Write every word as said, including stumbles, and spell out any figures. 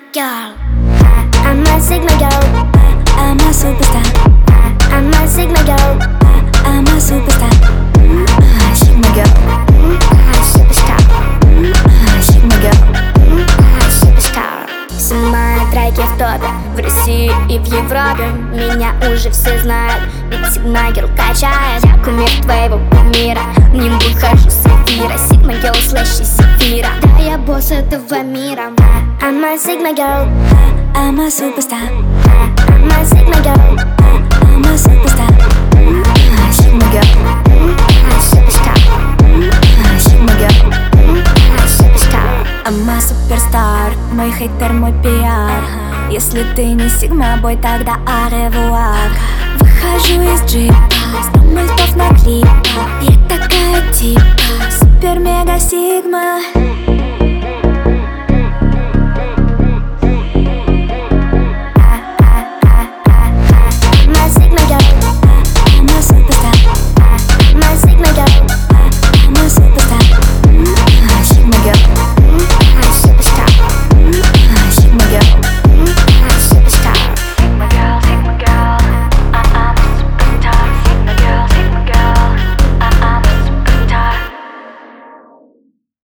girl. I'm a Sigma girl. I'm a superstar. I'm a Sigma girl. I'm a superstar. Sigma girl. Superstar. Sigma girl. Superstar. Все мои треки в топе, в России и в Европе. Меня уже все знают, ведь Sigma girl качает. Я кумир твоего кумира, в нем выхожу с эфира. Sigma girl слэш из эфира. Да, я босс этого мира. I'm a Sigma girl. I'm a superstar. I'm a Sigma girl. I'm a superstar. Sigma girl. Superstar. Sigma girl. Superstar. I'm a superstar. Мой хейтер, мой пиар. Если ты не Sigma boy, тогда au revoir. Выхожу из джипа, сто мультов на клипах. Я такая типа супер-мега Sigma.